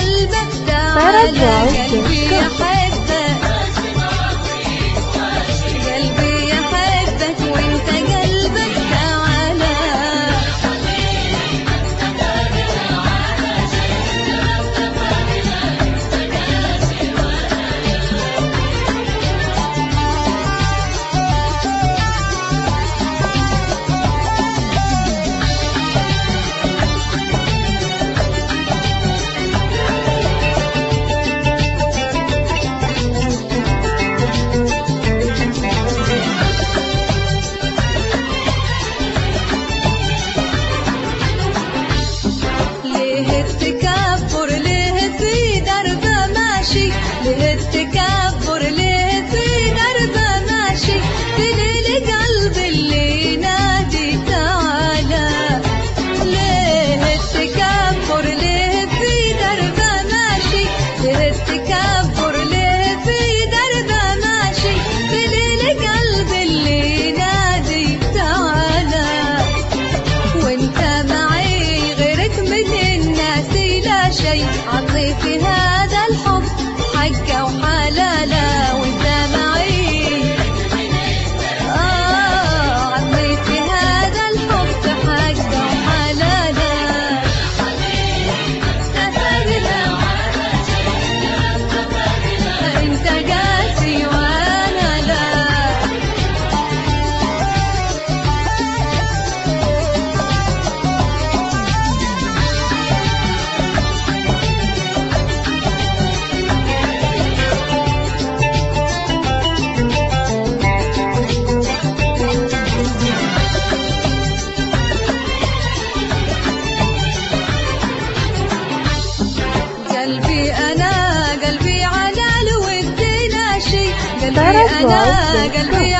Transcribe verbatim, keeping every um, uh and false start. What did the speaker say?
قلبك تعالى قلبي يحبك قلبي يحبك وانت قلبك تعالى التكبر ليه في دربه ماشي ليه التكبر ليه في دربه ماشي تلي قلب اللي ينادي تعالى ليه التكبر ليه في دربه ماشي ليه التكبر ليه في دربه ماشي تلي قلب اللي ينادي تعالى وانت معي غيرك من الناس لا شيء عطي في هذا الحب حقه وحلاله وانت معي آه عطي في هذا الحب حقه وحلاله انت قاسي وانا لا قلبي أنا قلبي على الود ناشي قلبي أنا قلبي